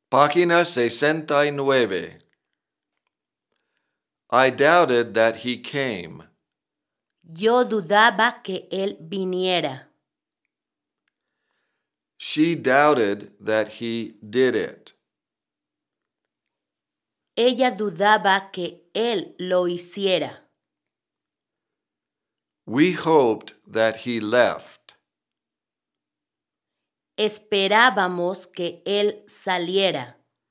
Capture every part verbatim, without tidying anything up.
Página sesenta y nueve. I doubted that he came. Yo dudaba que él viniera. She doubted that he did it. Ella dudaba que él lo hiciera. We hoped that he left. Esperábamos que él saliera.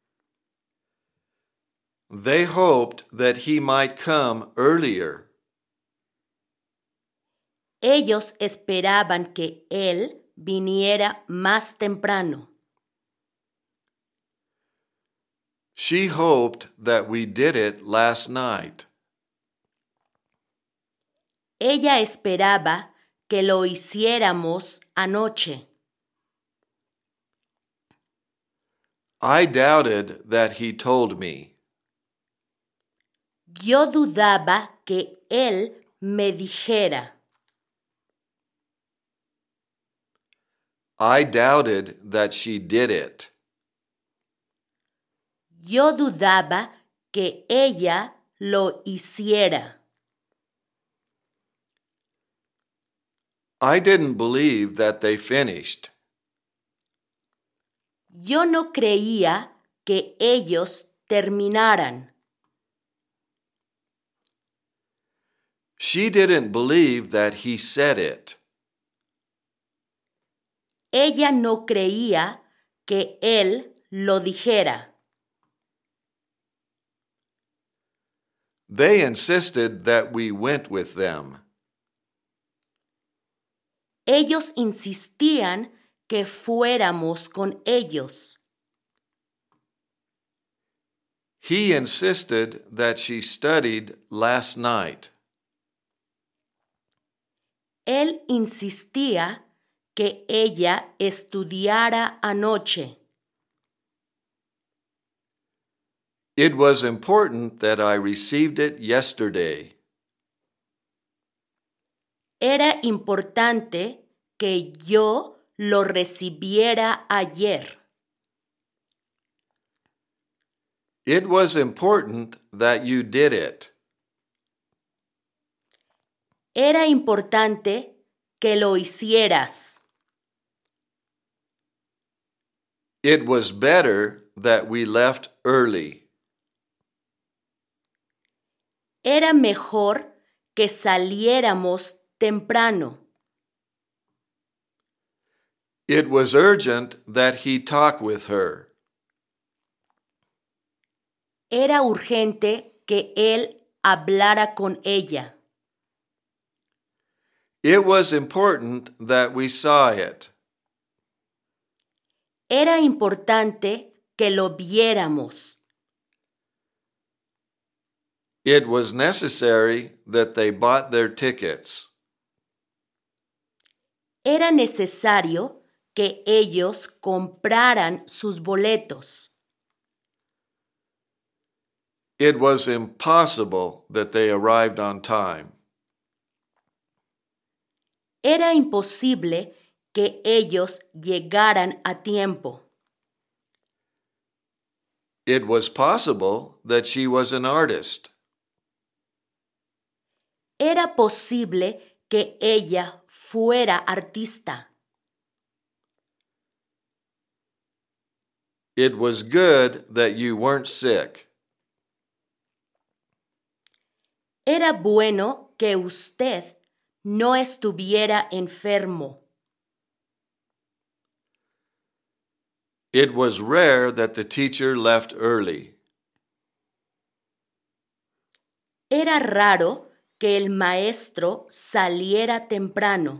They hoped that he might come earlier. Ellos esperaban que él viniera más temprano. She hoped that we did it last night. Ella esperaba que lo hiciéramos anoche. I doubted that he told me. Yo dudaba que él me dijera. I doubted that she did it. Yo dudaba que ella lo hiciera. I didn't believe that they finished. Yo no creía que ellos terminaran. She didn't believe that he said it. Ella no creía que él lo dijera. They insisted that we went with them. Ellos insistían que fuéramos con ellos. He insisted that she studied last night. Él insistía que ella estudiara anoche. It was important that I received it yesterday. Era importante que yo lo recibiera ayer. It was important that you did it. Era importante que lo hicieras. It was better that we left early. Era mejor que saliéramos temprano. It was urgent that he talk with her. Era urgente que él hablara con ella. It was important that we saw it. Era importante que lo viéramos. It was necessary that they bought their tickets. Era necesario que ellos compraran sus boletos. It was impossible that they arrived on time. Era imposible que ellos llegaran a tiempo. It was possible that she was an artist. Era posible que ella fuera artista. It was good that you weren't sick. Era bueno que usted no estuviera enfermo. It was rare that the teacher left early. Era raro que el maestro saliera temprano.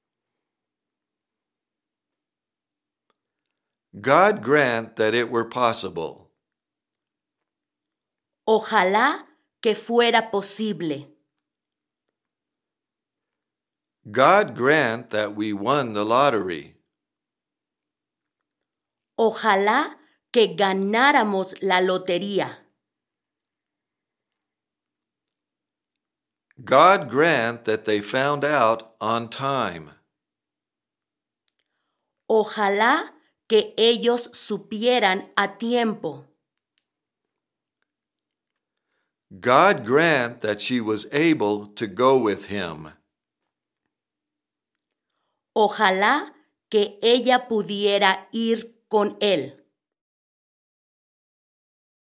God grant that it were possible. Ojalá que fuera posible. God grant that we won the lottery. Ojalá que ganáramos la lotería. God grant that they found out on time. Ojalá que ellos supieran a tiempo. God grant that she was able to go with him. Ojalá que ella pudiera ir con él.